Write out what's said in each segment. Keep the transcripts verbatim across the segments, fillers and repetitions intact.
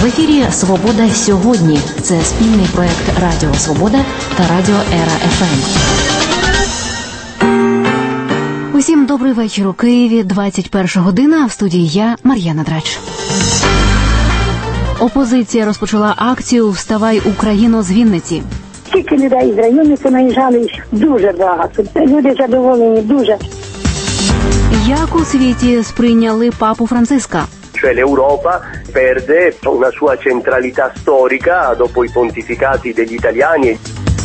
В ефірі «Свобода сьогодні». Це спільний проект Радіо Свобода та Радіо Ера еф ем. Усім добрий вечір у Києві, двадцять перша година, в студії я, Мар'яна Драч. Опозиція розпочала акцію «Вставай, Україно» з Вінниці. Скільки людей з району наїжджали, дуже багато. Люди задоволені, дуже. Як у світі сприйняли папу Франциска? Cioè l'Europa perde una sua centralità storica dopo i pontificati degli italiani.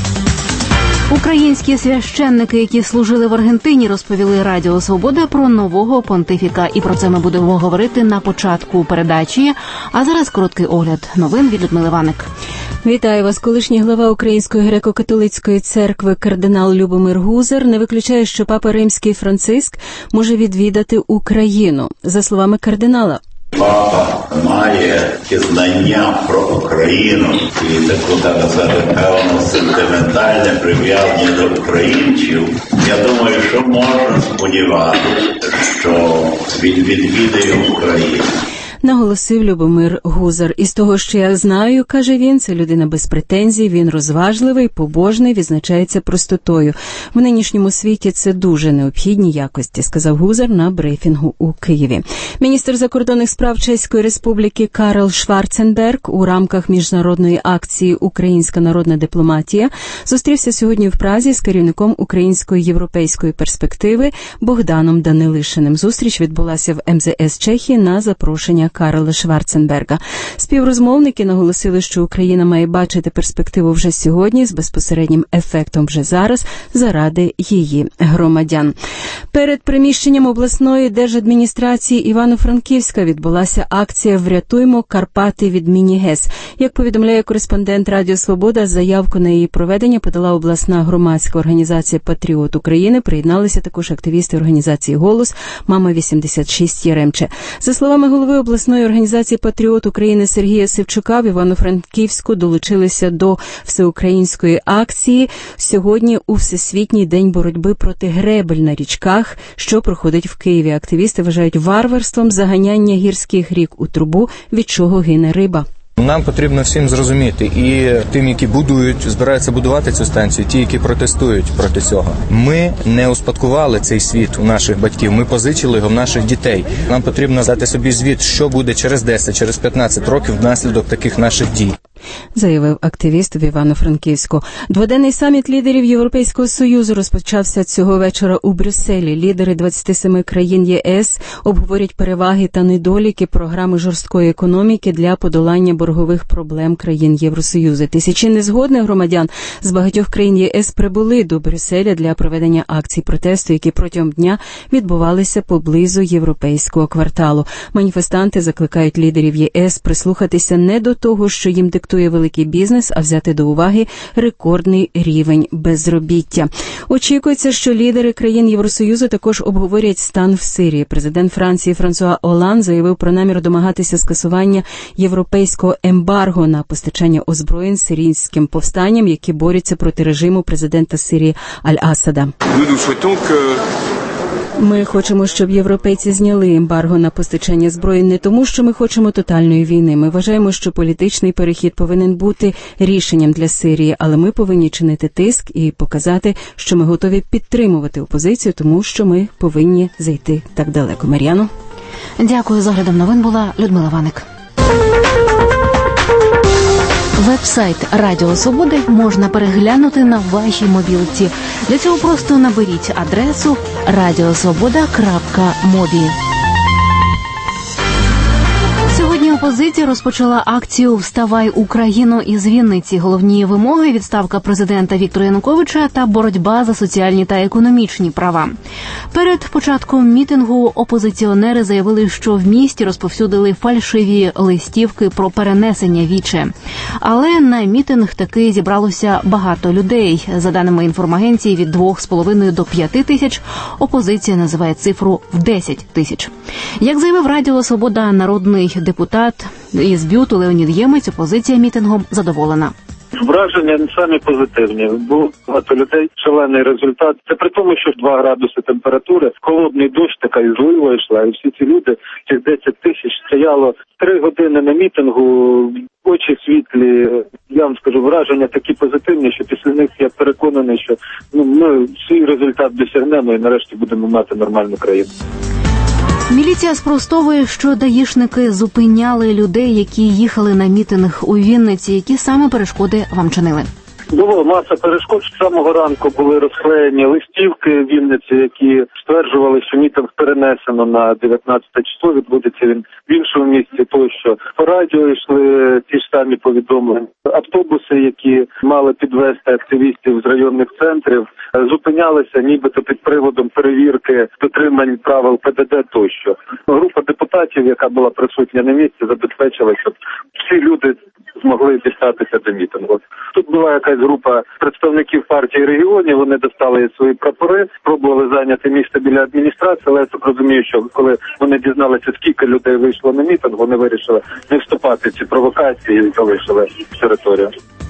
Українські священники, які служили в Аргентині, розповіли Радіо Свобода про нового понтифіка. І про це ми будемо говорити на початку передачі. А зараз короткий огляд новин від Людмили Ваник. Вітаю вас. Колишній глава Української греко-католицької церкви кардинал Любомир Гузар не виключає, що папа Римський Франциск може відвідати Україну. За словами кардинала, папа має знання про Україну і таку, так сказати, певно сентиментальне прив'язання до українців. Я думаю, що можна сподіватися, що він відвідає Україну. Наголосив Любомир Гузар. Із того, що я знаю, каже він, це людина без претензій, він розважливий, побожний, відзначається простотою. В нинішньому світі це дуже необхідні якості, сказав Гузар на брифінгу у Києві. Міністр закордонних справ Чеської Республіки Карл Шварценберг у рамках міжнародної акції «Українська народна дипломатія» зустрівся сьогодні в Празі з керівником української європейської перспективи Богданом Данилишиним. Зустріч відбулася в ем зе ес Чехії на запрошення Карла Шварценберга. Співрозмовники наголосили, що Україна має бачити перспективу вже сьогодні з безпосереднім ефектом вже зараз заради її громадян. Перед приміщенням обласної держадміністрації Івано-Франківська відбулася акція «Врятуймо Карпати від міні-ГЕС». Як повідомляє кореспондент Радіо Свобода, заявку на її проведення подала обласна громадська організація «Патріот України». Приєдналися також активісти організації «Голос», «Мама вісімдесят шість» Яремче. За словами голови обласної організації «Патріот України» Сергія Севчука, в Івано-Франківську долучилися до всеукраїнської акції сьогодні у Всесвітній день боротьби проти гребель на річках, що проходить в Києві. Активісти вважають варварством заганяння гірських рік у трубу, від чого гине риба. Нам потрібно всім зрозуміти, і тим, які будують, збираються будувати цю станцію, ті, які протестують проти цього. Ми не успадкували цей світ у наших батьків, ми позичили його в наших дітей. Нам потрібно дати собі звіт, що буде через десять, через п'ятнадцять років внаслідок таких наших дій. Заявив активіст в Івано-Франківську. Дводенний саміт лідерів Європейського Союзу розпочався цього вечора у Брюсселі. Лідери двадцяти семи країн є ес обговорять переваги та недоліки програми жорсткої економіки для подолання боргових проблем країн Євросоюзу. Тисячі незгодних громадян з багатьох країн є ес прибули до Брюсселя для проведення акцій протесту, які протягом дня відбувалися поблизу європейського кварталу. Маніфестанти закликають лідерів є ес прислухатися не до того, що їм диктує великий бізнес, а взяти до уваги рекордний рівень безробіття. Очікується, що лідери країн Євросоюзу також обговорять стан в Сирії. Президент Франції Франсуа Олланд заявив про намір домагатися скасування європейського ембарго на постачання озброєнь сирійським повстанням, які борються проти режиму президента Сирії Аль-Асада. Ми хочемо, щоб європейці зняли ембарго на постачання зброї не тому, що ми хочемо тотальної війни. Ми вважаємо, що політичний перехід повинен бути рішенням для Сирії, але ми повинні чинити тиск і показати, що ми готові підтримувати опозицію, тому що ми повинні зайти так далеко. Мар'яно. Дякую. За оглядом новин була Людмила Ваник. Веб-сайт Радіо Свободи можна переглянути на вашій мобілці. Для цього просто наберіть адресу радіосвобода крапка мобі. Сьогодні опозиція розпочала акцію «Вставай, Україно» із Вінниці. Головні вимоги – відставка президента Віктора Януковича та боротьба за соціальні та економічні права. Перед початком мітингу опозиціонери заявили, що в місті розповсюдили фальшиві листівки про перенесення віче. Але на мітинг таки зібралося багато людей. За даними інформагенції, від двох з половиною до п'яти тисяч, опозиція називає цифру в десять тисяч. Як заявив Радіо Свобода народний депутат із Бюту Леонід Ємець, опозиція мітингом задоволена. Враження самі позитивні. Було багато людей, шалений результат. Це при тому, що два градуси температури, холодний дощ, така і злива йшла. І всі ці люди, цих десять тисяч, стояло три години на мітингу, очі світлі. Я вам скажу, враження такі позитивні, що після них я переконаний, що ну, ми свій результат досягнемо і нарешті будемо мати нормальну країну. Міліція спростовує, що даїшники зупиняли людей, які їхали на мітинг у Вінниці. Які саме перешкоди вам чинили? Було маса перешкод. З самого ранку були розклеєні листівки в Вінниці, які стверджували, що мітинг перенесено на дев'ятнадцяте число, відбудеться він в іншому місці тощо. По радіо йшли ті ж самі повідомлення. Автобуси, які мали підвезти активістів з районних центрів, зупинялися нібито під приводом перевірки дотримань правил Пе Де Де тощо. Група депутатів, яка була присутня на місці, забезпечила, щоб всі люди змогли дістатися до мітингу. Тут була якась група представників партії регіонів, вони достали свої прапори, спробували зайняти місце біля адміністрації, але я так розумію, що коли вони дізналися, скільки людей вийшло на мітинг, вони вирішили не вступати в ці провокації і залишили територію.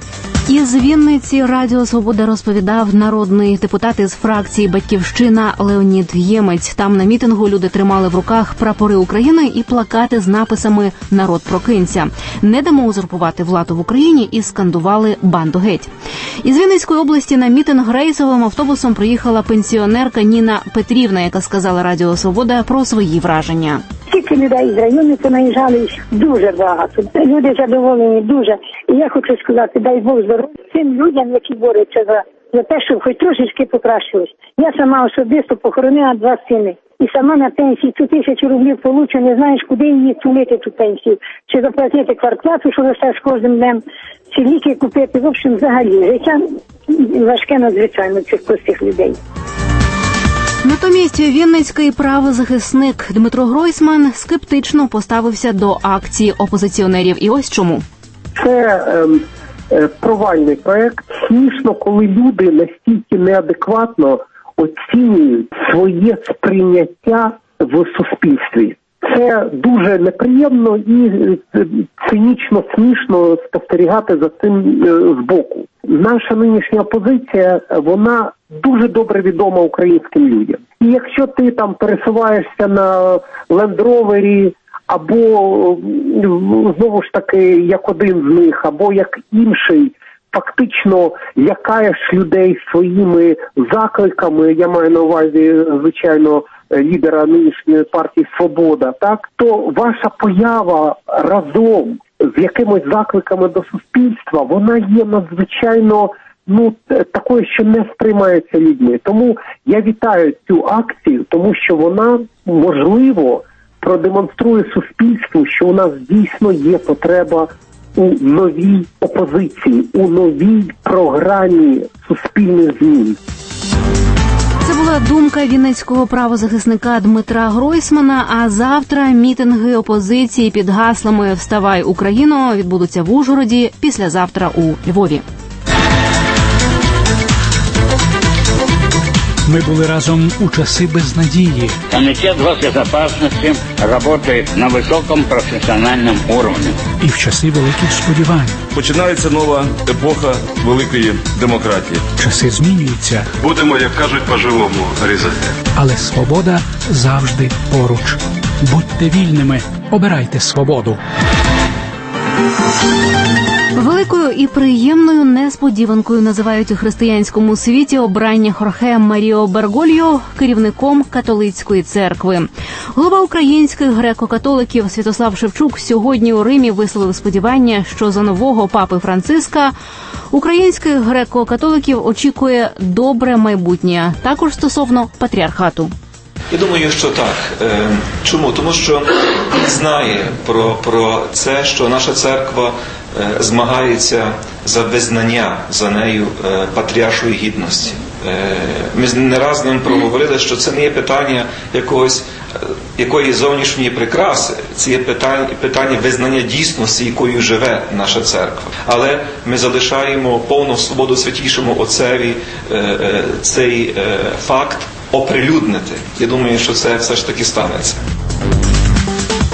Із Вінниці Радіо Свобода розповідав народний депутат із фракції «Батьківщина» Леонід Ємець. Там на мітингу люди тримали в руках прапори України і плакати з написами «Народ, прокинься». «Не дамо узурпувати владу в Україні» і скандували «Банду геть». Із Вінницької області на мітинг рейсовим автобусом приїхала пенсіонерка Ніна Петрівна, яка сказала Радіо Свобода про свої враження. Скільки людей з району наїжджали дуже багато. Люди задоволені дуже. І я хочу сказати, дай Бог здоров'я цим людям, які борються за, за те, щоб хоч трошечки покращилось. Я сама особисто похоронила два сини. І сама на пенсії цю тисячу рублів получу, не знаєш, куди її тулити, ту пенсію. Чи заплатити квартплату, що росте з кожним днем, чи ліки купити. В общем, взагалі, життя важке надзвичайно цих простих людей. Натомість вінницький правозахисник Дмитро Гройсман скептично поставився до акції опозиціонерів. І ось чому. Це е, е, провальний проект. Смішно, коли люди настільки неадекватно оцінюють своє сприйняття в суспільстві. Це дуже неприємно і цинічно, смішно спостерігати за цим збоку. Наша нинішня опозиція, вона дуже добре відома українським людям. І якщо ти там пересуваєшся на лендровері, або знову ж таки як один з них, або як інший, фактично лякаєш людей своїми закликами, я маю на увазі, звичайно, лідера нинішньої партії «Свобода», так, то ваша поява разом з якимось закликами до суспільства, вона є надзвичайно, ну, такою, що не сприймається людьми. Тому я вітаю цю акцію, тому що вона, можливо, продемонструє суспільству, що у нас дійсно є потреба у новій опозиції, у новій програмі суспільних змін. Це була думка вінницького правозахисника Дмитра Гройсмана. А завтра мітинги опозиції під гаслами «Вставай, Україно» відбудуться в Ужгороді, післязавтра у Львові. Мы были разом у часы безнадеги. Комитет госбезопасности работает на высоком профессиональном уровне. І в часи великих сподівань. Починається нова епоха великої демократії. Часи змінюються. Будемо, як кажуть, по-живому різати. Але свобода завжди поруч. Будьте вільними, обирайте свободу. Великою і приємною несподіванкою називають у християнському світі обрання Хорхе Маріо Бергольо керівником католицької церкви. Голова українських греко-католиків Святослав Шевчук сьогодні у Римі висловив сподівання, що за нового папи Франциска українських греко-католиків очікує добре майбутнє, також стосовно патріархату. Я думаю, що так. Чому? Тому що він знає про, про це, що наша церква змагається за визнання за нею патріаршої гідності. Ми не раз з ним проговорили, що це не є питання якогось, якоїсь зовнішньої прикраси, це є питання, питання визнання дійсності, якою живе наша церква. Але ми залишаємо повну свободу Святійшому Отцеві цей факт оприлюднити. Я думаю, що це все ж таки станеться. Сподіваюся,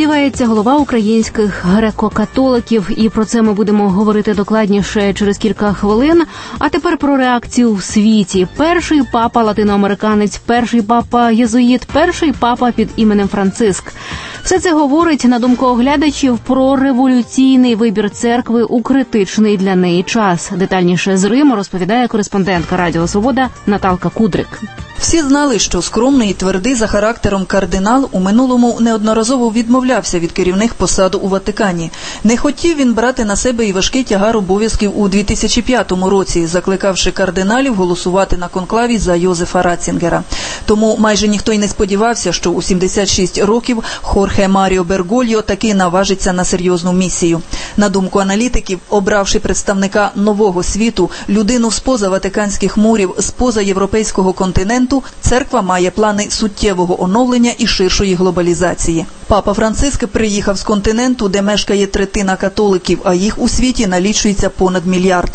сподівається голова українських греко-католиків, і про це ми будемо говорити докладніше через кілька хвилин. А тепер про реакцію в світі. Перший папа латиноамериканець, перший папа єзуїт, перший папа під іменем Франциск. Все це говорить, на думку оглядачів, про революційний вибір церкви у критичний для неї час. Детальніше з Риму розповідає кореспондентка Радіо Свобода Наталка Кудрик. Всі знали, що скромний і твердий за характером кардинал у минулому неодноразово відмовлявся від керівних посад у Ватикані. Не хотів він брати на себе і важкий тягар обов'язків у дві тисячі п'ятому році, закликавши кардиналів голосувати на конклаві за Йозефа Ратцінгера. Тому майже ніхто й не сподівався, що у сімдесят шість років Хорхе Маріо Бергольо таки наважиться на серйозну місію. На думку аналітиків, обравши представника нового світу, людину з-поза ватиканських мурів, з-поза європейського континенту, церква має плани суттєвого оновлення і ширшої глобалізації. Папа Франциск приїхав з континенту, де мешкає третина католиків, а їх у світі налічується понад мільярд.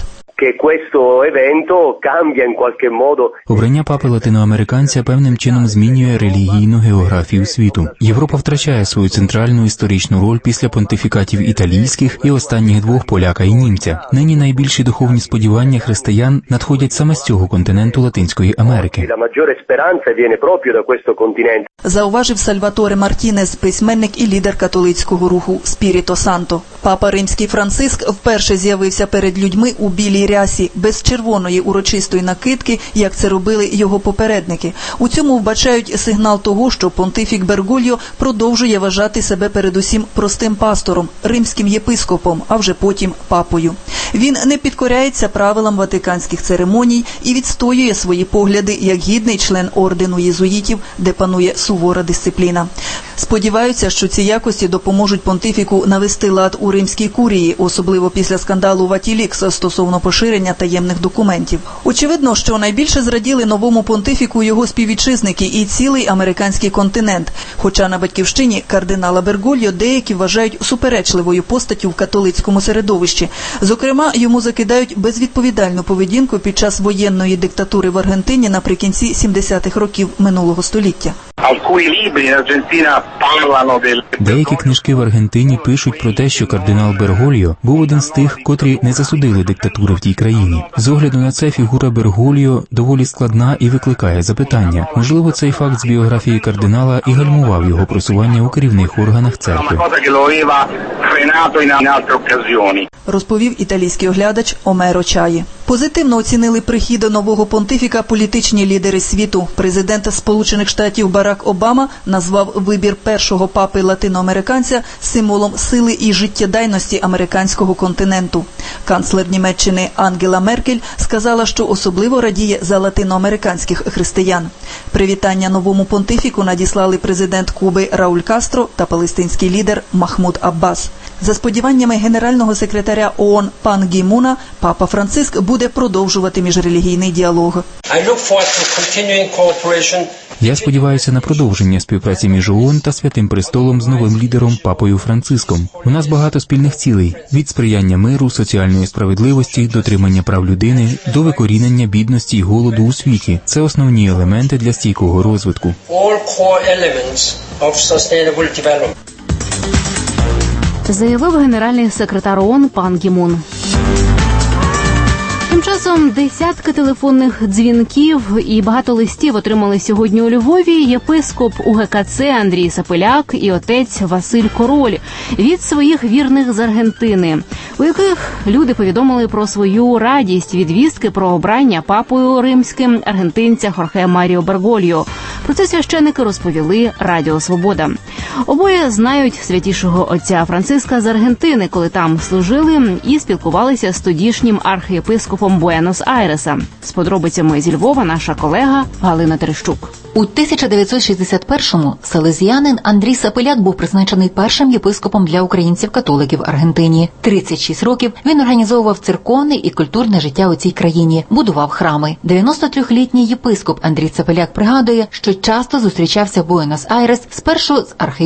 Обрання папи латиноамериканця певним чином змінює релігійну географію світу. Європа втрачає свою центральну історичну роль після понтифікатів італійських і останніх двох поляка і німця. Нині найбільші духовні сподівання християн надходять саме з цього континенту Латинської Америки. Зауважив Сальваторе Мартінес, письменник і лідер католицького руху «Спіріто Санто». Папа Римський Франциск вперше з'явився перед людьми у білій рясі, без червоної урочистої накидки, як це робили його попередники. У цьому вбачають сигнал того, що понтифік Бергольо продовжує вважати себе передусім простим пастором, римським єпископом, а вже потім папою. Він не підкоряється правилам ватиканських церемоній і відстоює свої погляди як гідний член ордену єзуїтів, де панує сувора дисципліна. Сподіваються, що ці якості допоможуть понтифіку навести лад у римській курії, особливо після скандалу Ватілікс стосовно поширення таємних документів. Очевидно, що найбільше зраділи новому понтифіку його співвітчизники і цілий американський континент. Хоча на батьківщині кардинала Бергольо деякі вважають суперечливою постаттю в католицькому середовищі. Зокрема, йому закидають безвідповідальну поведінку під час воєнної диктатури в Аргентині наприкінці сімдесятих років минулого століття. Деякі книжки в Аргентині пишуть про те, що кардинал Бергольо був один з тих, котрі не засудили диктатури в тій країні. З огляду на це фігура Бергольо доволі складна і викликає запитання. Можливо, цей факт з біографії кардинала і гальмував його просування у керівних органах церкви. Розповів італійський оглядач Омеро Чаї. Позитивно оцінили прихід нового понтифіка політичні лідери світу. Президент Сполучених Штатів Барак Обама назвав вибір першого папи латиноамериканця символом сили і життєдайності американського континенту. Канцлер Німеччини Ангела Меркель сказала, що особливо радіє за латиноамериканських християн. Привітання новому понтифіку надіслали президент Куби Рауль Кастро та палестинський лідер Махмуд Аббас. За сподіваннями генерального секретаря ООН Пан Гі Муна, папа Франциск буде продовжувати міжрелігійний діалог. Я сподіваюся на продовження співпраці між ООН та Святим Престолом з новим лідером Папою Франциском. У нас багато спільних цілей – від сприяння миру, соціальної справедливості, дотримання прав людини, до викорінення бідності й голоду у світі. Це основні елементи для стійкого розвитку. Заявив генеральний секретар ООН Пан Гі Мун. Тим часом десятки телефонних дзвінків і багато листів отримали сьогодні у Львові єпископ УГКЦ Андрій Сапеляк і отець Василь Король від своїх вірних з Аргентини, у яких люди повідомили про свою радість від вістки про обрання папою римським аргентинця Хорхе Маріо Бергольо. Про це священники розповіли Радіо Свобода. Обоє знають святішого отця Франциска з Аргентини, коли там служили і спілкувалися з тодішнім архієпископом Буенос-Айреса. З подробицями зі Львова наша колега Галина Терещук. У тисяча дев'ятсот шістдесят першому селезіянин Андрій Сапеляк був призначений першим єпископом для українців-католиків в Аргентині. тридцять шість років він організовував церковне і культурне життя у цій країні, будував храми. дев'яносто трьохлітній єпископ Андрій Сапеляк пригадує, що часто зустрічався в Буенос-Айрес спершу з архієпископом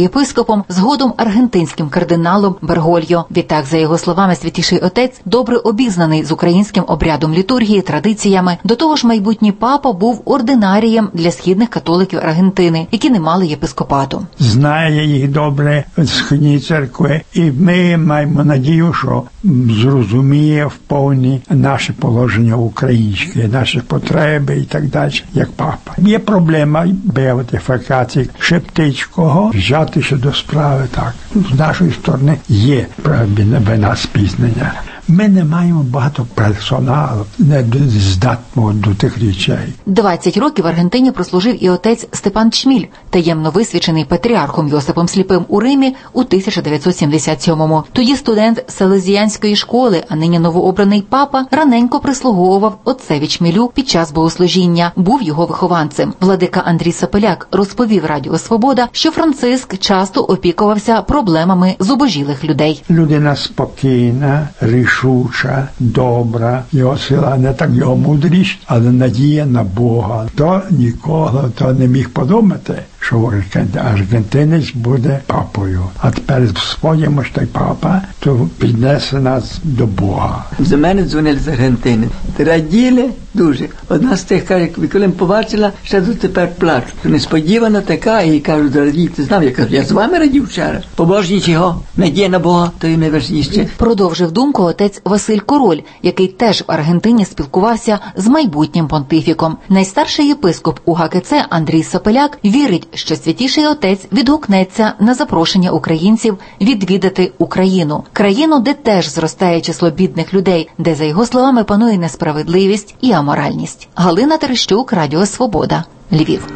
архієпископом, згодом аргентинським кардиналом Бергольо. Відтак, за його словами, Святіший Отець добре обізнаний з українським обрядом літургії, традиціями. До того ж, майбутній папа був ординарієм для східних католиків Аргентини, які не мали єпископату. Знає їх добре східні церкви, і ми маємо надію, що зрозуміє в повні наше положення українське, наші потреби і так далі, як папа. Є проблема беатифікації Шептицького, взятися до справи так. З нашої сторони є вина спізнення. Ми не маємо багато персоналу, не здатного до тих речей. двадцять років в Аргентині прослужив і отець Степан Чміль, таємно висвячений патріархом Йосипом Сліпим у Римі у тисяча дев'ятсот сімдесят сьомому. Тоді студент Селезіянської школи, а нині новообраний папа, раненько прислуговував отцеві Чмілю під час богослужіння, був його вихованцем. Владика Андрій Сапеляк розповів Радіо Свобода, що Франциск часто опікувався проблемами зубожілих людей. Людина спокійна, рішуча, добра, його сила, не так його мудрість, але надія на Бога. То ніколи то не міг подумати, що аргентинець буде папою. А тепер сподіваємося, що той папа то піднесе нас до Бога. За мене дзвонили з Аргентини. Раділи дуже. Одна з тих каже, коли побачила, ще дотепер плачу. Несподівана така, і кажуть, радій, ти знав, я кажу, я з вами радів вчора. Побожніть його, надія на Бога, то й найважніше. Продовжив думку отець Василь Король, який теж в Аргентині спілкувався з майбутнім понтифіком. Найстарший єпископ у ГКЦ Андрій Сапеляк вірить, що Святіший Отець відгукнеться на запрошення українців відвідати Україну. Країну, де теж зростає число бідних людей, де, за його словами, панує несправедливість і аморальність. Галина Терещук, Радіо Свобода, Львів.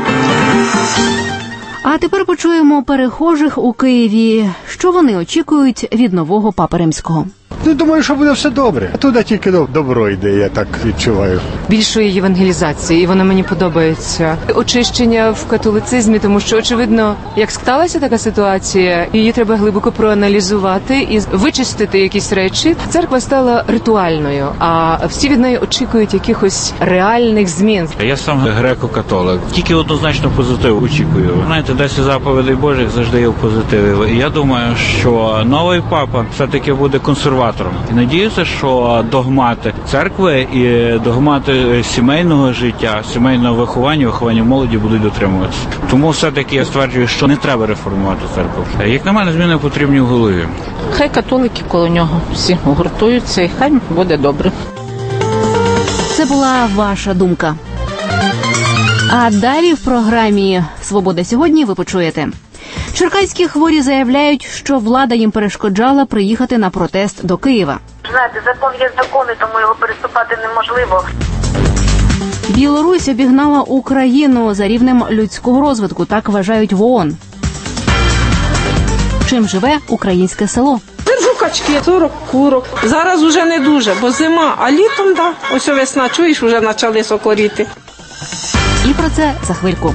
А тепер почуємо перехожих у Києві, що вони очікують від нового Папи Римського. Ну, думаю, що буде все добре. Туди тільки добро йде, я так відчуваю. Більшої євангелізації, і воно мені подобається. Очищення в католицизмі, тому що, очевидно, як склалася така ситуація, її треба глибоко проаналізувати і вичистити якісь речі. Церква стала ритуальною, а всі від неї очікують якихось реальних змін. Я сам греко-католик. Тільки однозначно позитив очікую. Знаєте, десять заповідей Божих завжди є в позитиві. І я думаю, що новий папа все-таки буде консерватором. І надіюся, що догмати церкви і догмати сімейного життя, сімейного виховання, виховання молоді будуть дотримуватися. Тому все-таки я стверджую, що не треба реформувати церкву. Як на мене, зміни потрібні в голові. Хай католики коло нього всі гуртуються і хай буде добре. Це була ваша думка. А далі в програмі «Свобода сьогодні» ви почуєте. Черкаські хворі заявляють, що влада їм перешкоджала приїхати на протест до Києва. Знаєте, закон є закон, і тому його переступати неможливо. Білорусь обігнала Україну за рівнем людського розвитку, так вважають в ООН. Чим живе українське село? Держу качки, сорок курок. Зараз уже не дуже, бо зима, а літом, да, ось весна, чуєш, вже почали сокоріти. І про це за хвильку.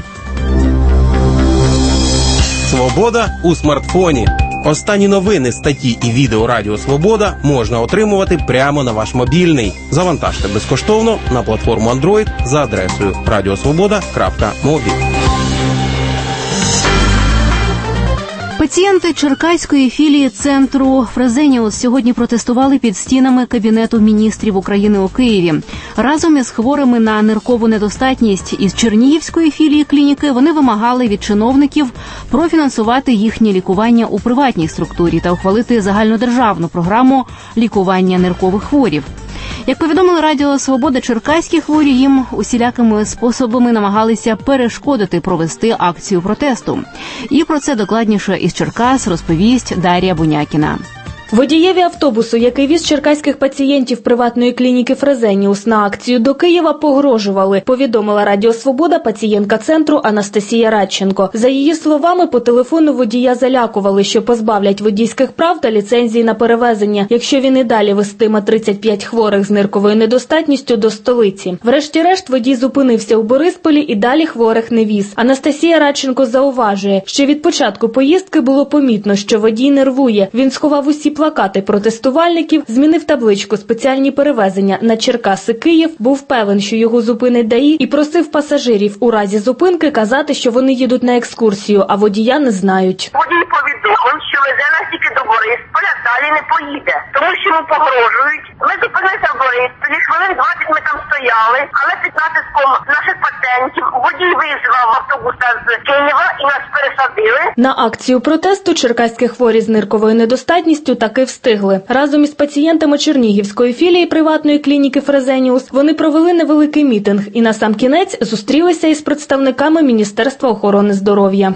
Свобода у смартфоні. Останні новини, статті і відео Радіо Свобода можна отримувати прямо на ваш мобільний. Завантажте безкоштовно на платформу Android за адресою радіосвобода крапка мобі. Пацієнти Черкаської філії центру Фрезеніус сьогодні протестували під стінами Кабінету міністрів України у Києві. Разом із хворими на ниркову недостатність із Чернігівської філії клініки вони вимагали від чиновників профінансувати їхнє лікування у приватній структурі та ухвалити загальнодержавну програму лікування ниркових хворів. Як повідомили Радіо Свобода, черкаські хворі їм усілякими способами намагалися перешкодити провести акцію протесту. І про це докладніше із Черкас розповість Дар'я Бунякіна. Водієві автобусу, який віз черкаських пацієнтів приватної клініки Фрезеніус на акцію до Києва, погрожували, повідомила Радіо Свобода пацієнтка центру Анастасія Радченко. За її словами, по телефону водія залякували, що позбавлять водійських прав та ліцензії на перевезення, якщо він і далі вестиме тридцять п'ять хворих з нирковою недостатністю до столиці. Врешті-решт водій зупинився у Борисполі і далі хворих не віз. Анастасія Радченко зауважує, що від початку поїздки було помітно, що водій нервує. Він сховав усі плакати протестувальників, змінив табличку «Спеціальні перевезення» на Черкаси-Київ, був певен, що його зупинить ДАІ, і просив пасажирів у разі зупинки казати, що вони їдуть на екскурсію, а водія не знають. Водій повідомив, що везе нас тільки до Борисполя, далі не поїде, тому що йому погрожують. Ми зупинилися в Борисполі, хвилин двадцять ми там стояли, але під натиском наших патентів водій визвав автобуса з Києва і нас пересадили. На акцію протесту черкаські хворі з нирковою недостатністю таки встигли. Разом із пацієнтами Чернігівської філії приватної клініки «Фрезеніус» вони провели невеликий мітинг і насамкінець зустрілися із представниками Міністерства охорони здоров'я.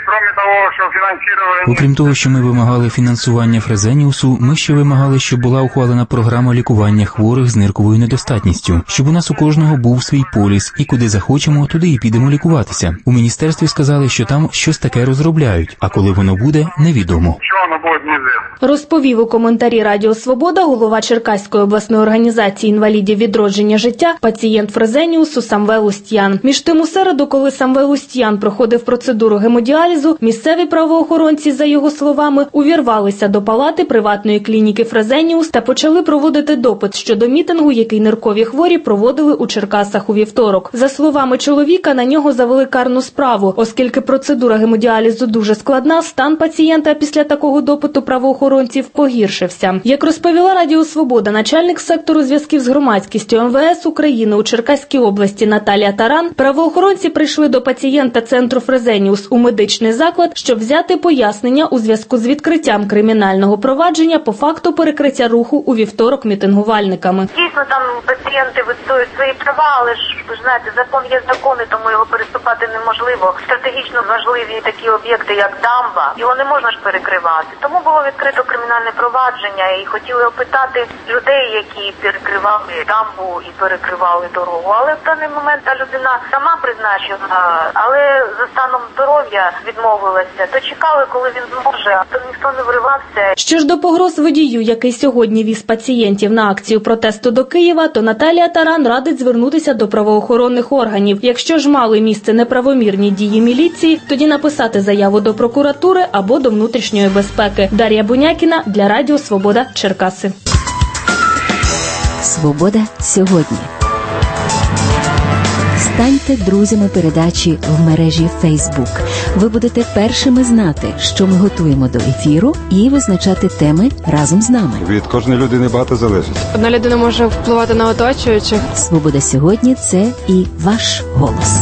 Окрім того, що ми вимагали фінансування Фрезеніусу, ми ще вимагали, щоб була ухвалена програма лікування хворих з нирковою недостатністю, щоб у нас у кожного був свій поліс, і куди захочемо, туди і підемо лікуватися. У міністерстві сказали, що там щось таке розробляють, а коли воно буде, невідомо. Розповів у коментарі Радіо Свобода голова Черкаської обласної організації інвалідів відродження життя, пацієнт Фрезеніусу Самвел Устьян. Між тим у середу, коли Самвел Устьян проходив процедуру гемодіалізу, місцеві правоохоронці, за його словами, увірвалися до палати приватної клініки Фрезеніус та почали проводити допит щодо мітингу, який ниркові хворі проводили у Черкасах у вівторок. За словами чоловіка, на нього завели карну справу, оскільки процедура гемодіалізу дуже складна, стан пацієнта після такого допиту правоохоронців погіршився. Як розповіла Радіо Свобода, начальник сектору зв'язків з громадськістю ем ве ес України у Черкаській області Наталія Таран, правоохоронці прийшли до пацієнта центру Фрезеніус у медичний заклад, щоб взяти пояснення у зв'язку з відкриттям кримінального провадження по факту перекриття руху у вівторок мітингувальниками. Дійсно, там пацієнти відстоюють свої права, але ж, ви знаєте, закон є закон, і тому його переступати неможливо. Стратегічно важливі такі об'єкти, як дамба, його не можна ж перекривати. Тому було відкрито кримінальне провадження і хотіли опитати людей, які перекривали дамбу і перекривали дорогу. Але в даний момент та людина сама призначила, але за станом здоров'я відмовилася. То чекали, коли він зможе, а то ніхто не вривався. Що ж до погроз водію, який сьогодні віз пацієнтів на акцію протесту до Києва, то Наталія Таран радить звернутися до правоохоронних органів. Якщо ж мали місце неправомірні дії міліції, тоді написати заяву до прокуратури або до внутрішньої безпеки. Дар'я Бунякіна для Радіо Свобода, Черкаси. Свобода сьогодні. Станьте друзями передачі в мережі Facebook. Ви будете першими знати, що ми готуємо до ефіру, і визначати теми разом з нами. Від кожної людини багато залежить. Одна людина може впливати на оточуючих. Свобода сьогодні – це і ваш голос.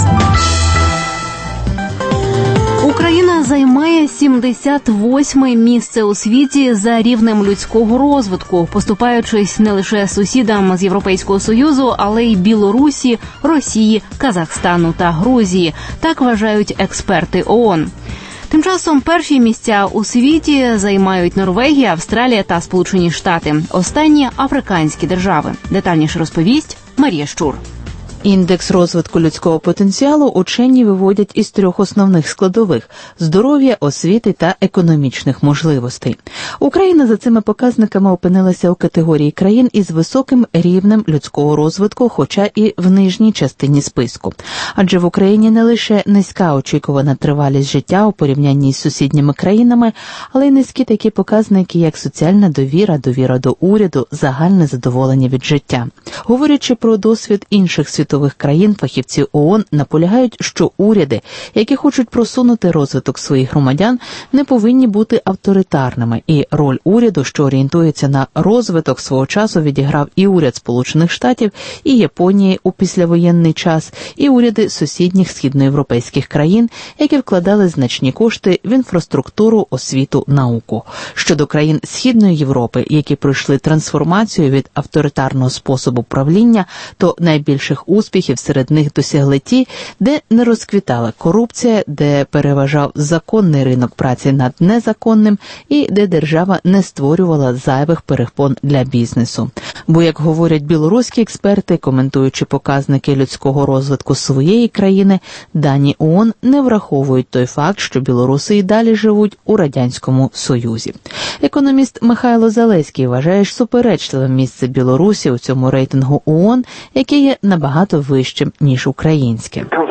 Україна займає сімдесят восьме місце у світі за рівнем людського розвитку, поступаючись не лише сусідам з Європейського Союзу, але й Білорусі, Росії, Казахстану та Грузії. Так вважають експерти ООН. Тим часом перші місця у світі займають Норвегія, Австралія та Сполучені Штати. Останні – африканські держави. Детальніше розповість Марія Щур. Індекс розвитку людського потенціалу учені виводять із трьох основних складових – здоров'я, освіти та економічних можливостей. Україна за цими показниками опинилася у категорії країн із високим рівнем людського розвитку, хоча і в нижній частині списку. Адже в Україні не лише низька очікувана тривалість життя у порівнянні з сусідніми країнами, але й низькі такі показники, як соціальна довіра, довіра до уряду, загальне задоволення від життя. Говорячи про досвід інших світових країн, фахівці ООН наполягають, що уряди, які хочуть просунути розвиток своїх громадян, не повинні бути авторитарними. І роль уряду, що орієнтується на розвиток, свого часу відіграв і уряд Сполучених Штатів, і Японії у післявоєнний час, і уряди сусідніх східноєвропейських країн, які вкладали значні кошти в інфраструктуру, освіту, науку. Щодо країн Східної Європи, які пройшли трансформацію від авторитарного способу правління, то найбільших успіхів серед них досягли ті, де не розквітала корупція, де переважав законний ринок праці над незаконним і де держава не створювала зайвих перепон для бізнесу. Бо, як говорять білоруські експерти, коментуючи показники людського розвитку своєї країни, дані ООН не враховують той факт, що білоруси і далі живуть у Радянському Союзі. Економіст Михайло Залеський вважає суперечливим місце Білорусі у цьому рейтингу ООН, яке є набагато вищим, ніж українське.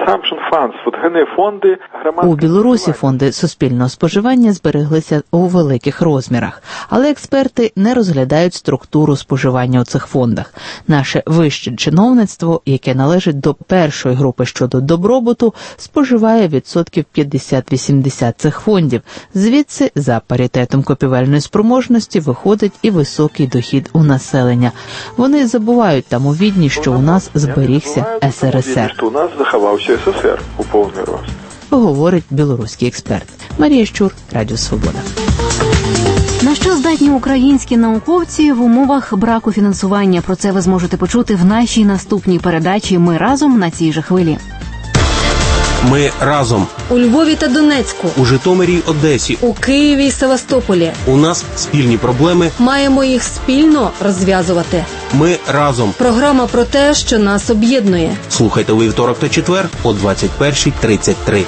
У Білорусі фонди суспільного споживання збереглися у великих розмірах, але експерти не розглядають структуру споживання у цих фондах. Наше вище чиновництво, яке належить до першої групи щодо добробуту, споживає відсотків п'ятдесят-вісімдесят цих фондів. Звідси за паритетом купівельної спроможності виходить і високий дохід у населення. Вони забувають там у Відні, що у нас зберігся ес ер ес ер. У нас заховався ес ес ер у повний рост. Говорить білоруський експерт. Марія Щур, Радіо Свобода. На що здатні українські науковці в умовах браку фінансування? Про це ви зможете почути в нашій наступній передачі «Ми разом» на цій же хвилі. Ми разом. У Львові та Донецьку. У Житомирі й Одесі. У Києві й Севастополі. У нас спільні проблеми. Маємо їх спільно розв'язувати. Ми разом. Програма про те, що нас об'єднує. Слухайте у вівторок та четвер о двадцять перша тридцять три.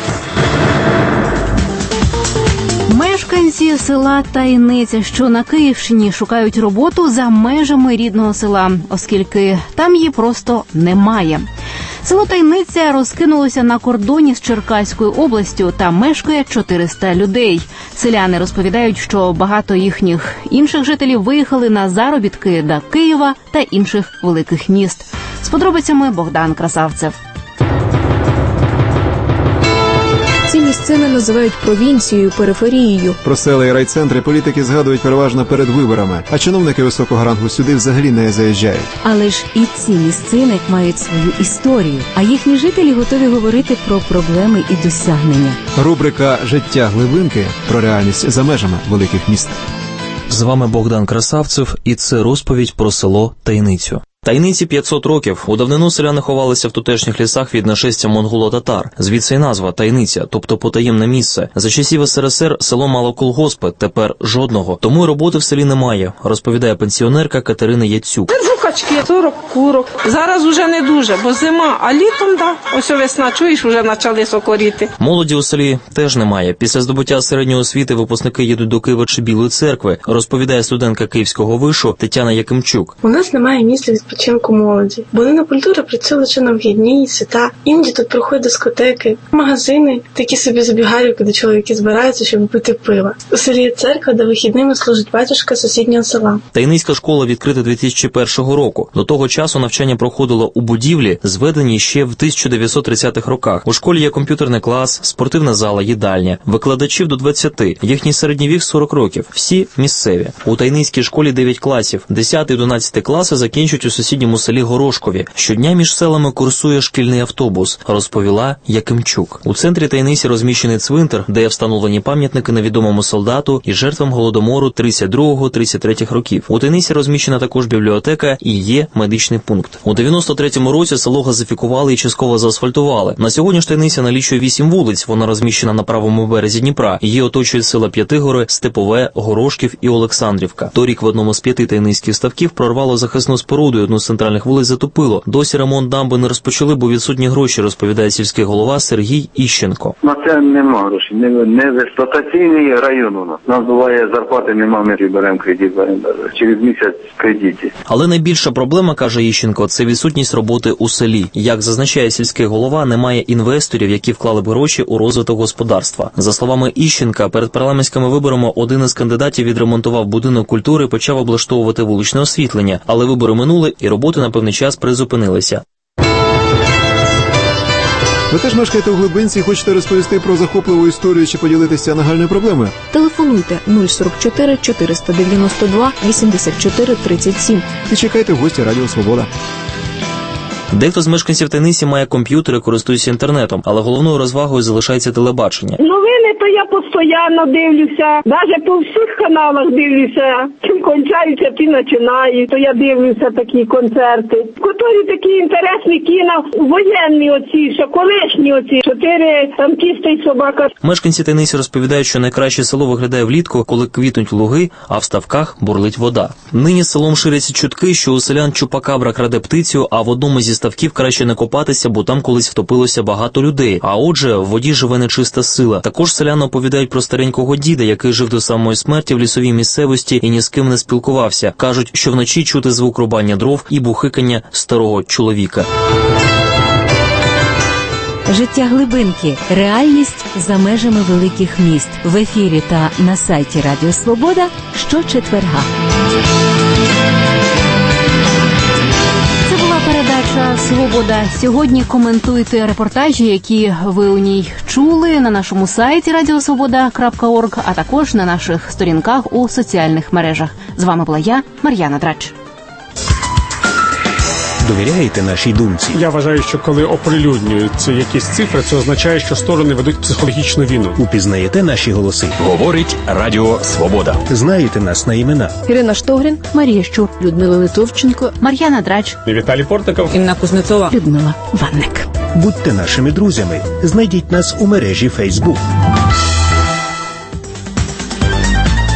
Мешканці села Тайниця, що на Київщині, шукають роботу за межами рідного села, оскільки там її просто немає. Село Тайниця розкинулося на кордоні з Черкаською областю та мешкає чотириста людей. Селяни розповідають, що багато їхніх інших жителів виїхали на заробітки до Києва та інших великих міст. З подробицями Богдан Красавцев. Ці місцини називають провінцією, периферією. Про села і райцентри політики згадують переважно перед виборами, а чиновники високого рангу сюди взагалі не заїжджають. Але ж і ці місцини мають свою історію, а їхні жителі готові говорити про проблеми і досягнення. Рубрика «Життя глибинки» про реальність за межами великих міст. З вами Богдан Красавцев, і це розповідь про село Тайницю. Тайниці п'ятсот років. У давнину селяни ховалися в тутешніх лісах від нашестя монголо-татар. Звідси й назва Тайниця, тобто потаємне місце. За часів ес ер ес ер село мало колгоспи, тепер жодного. Тому й роботи в селі немає, розповідає пенсіонерка Катерина Яцюк. Качки, сорок курок. Зараз уже не дуже, бо зима, а літом, да, ось весна, чуєш, вже почали сокоріти. Молоді у селі теж немає. Після здобуття середньої освіти випускники їдуть до Києва чи Білої церкви, розповідає студентка Київського вишу Тетяна Якимчук. У нас немає місця відпочинку молоді. Будинок культури працює лише на вихідні, свята. Іноді тут проходять дискотеки, магазини, такі собі забігалівки, де чоловіки збираються, щоб пити пива. У селі є церква, де вихідними служить батюшка сусіднього села. Тайницька школа відкрита дві тисячі першого року. До того часу навчання проходило у будівлі, зведеній ще в тисяча дев'ятсот тридцятих роках. У школі є комп'ютерний клас, спортивна зала, їдальня. Викладачів до двадцяти. Їхній середній вік сорок років. Всі місцеві. У Тайницькій школі дев'ять класів. десятий-одинадцятий класи закінчують у сусідньому селі Горошкові. Щодня між селами курсує шкільний автобус, розповіла Якимчук. У центрі Тайниці розміщений цвинтар, де встановлені пам'ятники невідомому солдату і жертвам Голодомору тридцять другого - тридцять третього років. У Тайниці розміщена також бібліотека і є медичний пункт. У дев'яносто третьому році село газифікували і частково заасфальтували. На сьогодні ж Тайниця налічує вісім вулиць, вона розміщена на правому березі Дніпра. Її оточують села П'ятигори, Степове, Горошків і Олександрівка. Торік в одному з п'яти тайницьких ставків прорвало захисну споруду і одну з центральних вулиць затопило. Досі ремонт дамби не розпочали, бо відсутні гроші, розповідає сільський голова Сергій Іщенко. На це нема грошей, не, не в експлуатаційний район у нас. У нас буває зарплати нема, ми беремо кредит, беремо через місяць кредиті. Але найбільша проблема, каже Іщенко, це відсутність роботи у селі. Як зазначає сільський голова, немає інвесторів, які вклали б гроші у розвиток господарства. За словами Іщенка, перед парламентськими виборами один із кандидатів відремонтував будинок культури і почав облаштовувати вуличне освітлення. Але вибори минули і роботи на певний час призупинилися. Ви теж мешкаєте у Глибинці і хочете розповісти про захопливу історію чи поділитися нагальною проблемою? Телефонуйте нуль сорок чотири чотириста дев'яносто два вісімдесят чотири тридцять сім. І чекайте в гості Радіо Свобода. Дехто з мешканців Тайниці має комп'ютер і користується інтернетом, але головною розвагою залишається телебачення. Новини то я постійно дивлюся, навіть по всіх каналах дивлюся. Чим кончаються, ті починають, то я дивлюся такі концерти. Котрі такі інтересні кіно, воєнні оці, що колишні оці, чотири танкісти й собака. Мешканці Тайниці розповідають, що найкраще село виглядає влітку, коли квітнуть луги, а в ставках бурлить вода. Нині селом ширяться чутки, що у селян чупакабра краде птицю, а в одному зі ставків краще не копатися, бо там колись втопилося багато людей. А отже, в воді живе нечиста сила. Також селяни оповідають про старенького діда, який жив до самої смерті в лісовій місцевості і ні з ким не спілкувався. Кажуть, що вночі чути звук рубання дров і бухикання старого чоловіка. Життя глибинки. Реальність за межами великих міст. В ефірі та на сайті Радіо Свобода щочетверга. Це була передача «Свобода». Сьогодні коментуйте репортажі, які ви у ній чули на нашому сайті радіосвобода крапка орг, а також на наших сторінках у соціальних мережах. З вами була я, Мар'яна Драч. Довіряєте нашій думці? Я вважаю, що коли оприлюднюються якісь цифри, це означає, що сторони ведуть психологічну війну. Упізнаєте наші голоси? Говорить Радіо Свобода. Знаєте нас на імена? Ірина Штогрін, Марія Щур, Людмила Литовченко, Мар'яна Драч, Віталій Портников, Інна Кузнецова, Людмила Ванник. Будьте нашими друзями. Знайдіть нас у мережі Facebook.